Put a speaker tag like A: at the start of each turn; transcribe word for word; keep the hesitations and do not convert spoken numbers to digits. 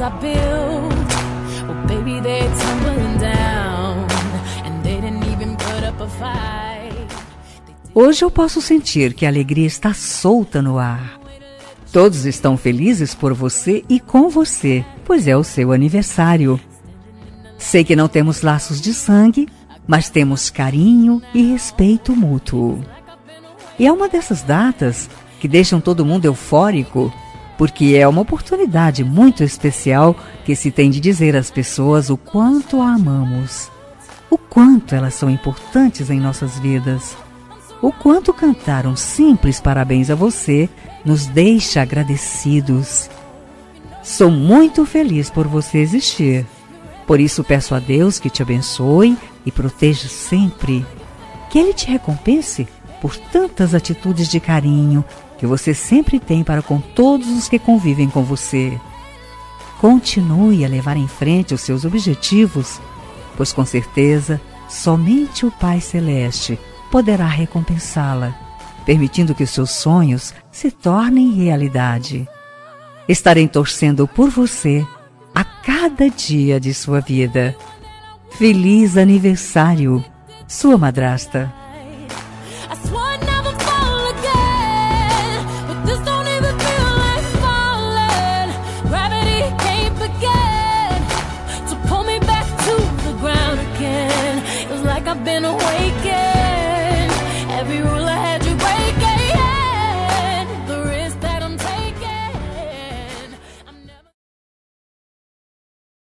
A: I built, well, baby, they're tumbling down, and they didn't even put up a fight.
B: Hoje eu posso sentir que a alegria está solta no ar. Todos estão felizes por você e com você, pois é o seu aniversário. Sei que não temos laços de sangue, mas temos carinho e respeito mútuo. E é uma dessas datas que deixam todo mundo eufórico, porque é uma oportunidade muito especial que se tem de dizer às pessoas o quanto a amamos, o quanto elas são importantes em nossas vidas, o quanto cantar um simples parabéns a você nos deixa agradecidos. Sou muito feliz por você existir. Por isso peço a Deus que te abençoe e proteja sempre. Que Ele te recompense por tantas atitudes de carinho que você sempre tem para com todos os que convivem com você. Continue a levar em frente os seus objetivos, pois com certeza somente o Pai Celeste poderá recompensá-la, permitindo que os seus sonhos se tornem realidade. Estarei torcendo por você a cada dia de sua vida. Feliz aniversário, sua madrasta.